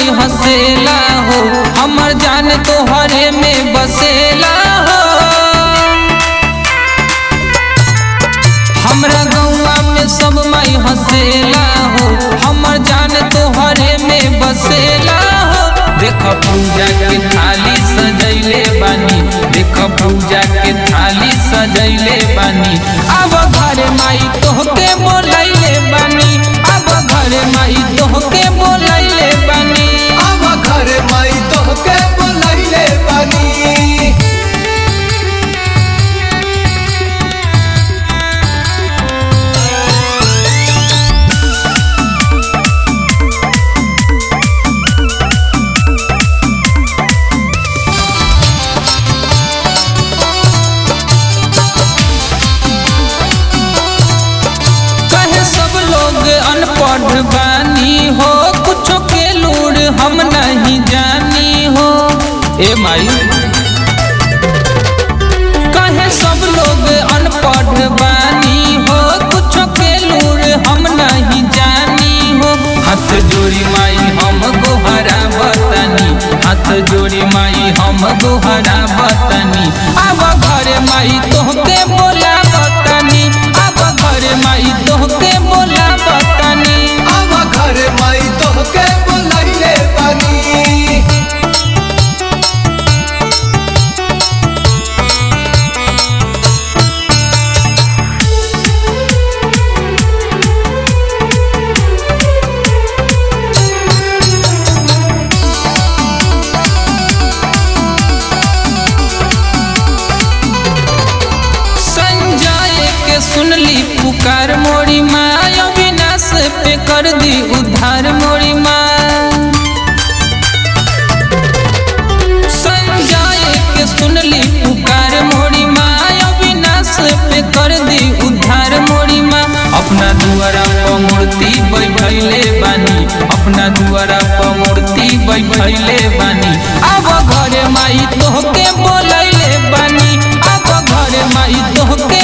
माई हसेला हो, हमर जान तोहरे में बसेला हो। हमरा गौवा में सब माई हसेला हो, हमर जान तोहरे में बसेला हो। देख पूजा के थाली सजैले बानी, देख पूजा के थाली सजैले बानी। अब घर माई तोहके बोलैले बानी, अब घर माई तोहके बोलैले बानी, अब घर माई तोहके बोलैले बानी। अनपढ़ बानी हो, कुछ के लूर हम नहीं जानी हो। ए माई कहे सब लोग अनपढ़ बानी हो, कुछ के लूर हम नहीं जानी हो। हाथ जोड़ी माई हम गोहरा बतानी, हाथ जोड़ी माई हम गोहरा बतानी। अब घर माई तोहके बोला बतानी, अब घर माई तोहके बोला बतानी, अब घर माई तोहके बोलैले बानी। सुनली पुकार मोरी माँ, अविनाश पे कर दी उद्धार मोरी माँ। संजय के सुनली पुकार मोरी माँ, अविनाश पे कर दी उद्धार मोरी माँ। अपना दुआरा पर मूर्ति बैठैले बानी, अपना दुआरा पर मूर्ति बैठैले बानी। अब घर माई तोहके बोलैले बानी, अब घर माई तोहके